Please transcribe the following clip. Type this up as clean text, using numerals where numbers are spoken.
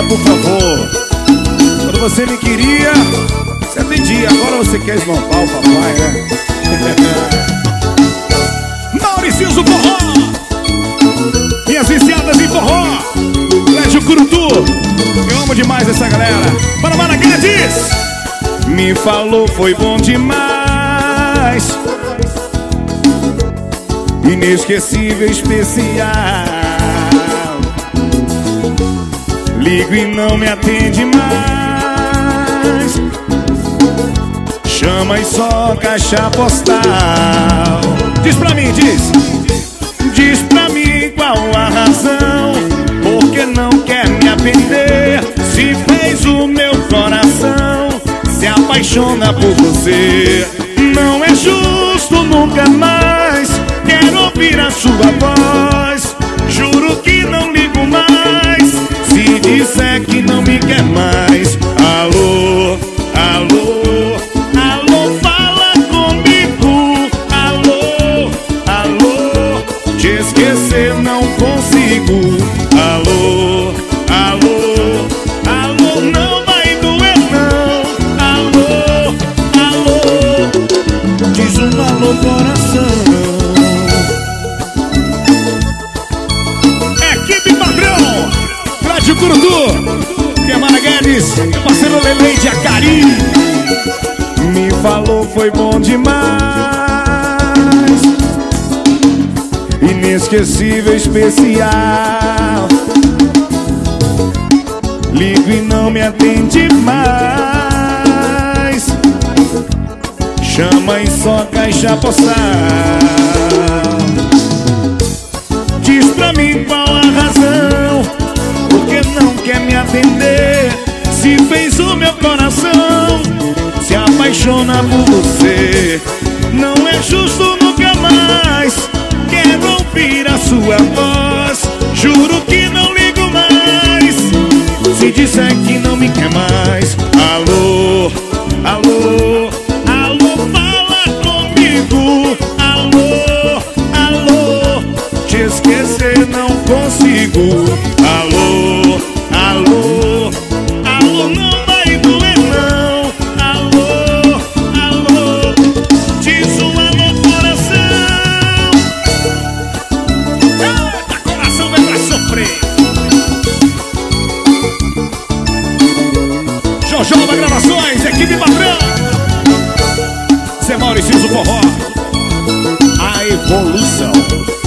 por favor. Quando você me queria, você atendia. Agora você quer esnobar o papai, né? Mauricinho do Forró, minhas viciadas em forró, Lédio Curutu, eu amo demais essa galera. Para Guedes, me falou foi bom demais, inesquecível, especial. Ligo e não me atende mais, chama e só caixa postal. Diz pra mim, diz pra mim qual a razão, porque não quer me atender. Se fez o meu coração se apaixona por você. Não é justo, nunca mais quero ouvir a sua voz. Juro que não ligo mais se disser que não me quer mais. Alô, alô, alô, fala comigo. Alô, alô, te esquecer não consigo. Alô, alô, alô, não vai doer não. Alô, alô, diz um alô coração. Equipe padrão, Lédio Curutu, Para Guedes, meu parceiro Lele de Acari. Me falou foi bom demais, inesquecível, especial. Ligo e não me atende mais, chama e só caixa postal. Diz pra mim qual a razão, porque não quer me atender. Se fez o meu coração se apaixona por você. Não é justo, nunca mais quero ouvir a sua voz. Juro que não ligo mais se disser que não me quer mais. Alô, alô, alô, fala comigo. Alô, alô, te esquecer não consigo. Alô, alô, alô, não vai doer não. Alô, alô, diz um alô coração. Eita, coração vai pra sofrer. Jojoba Gravações, equipe padrão, Zé Mauricinho do Forró, a evolução.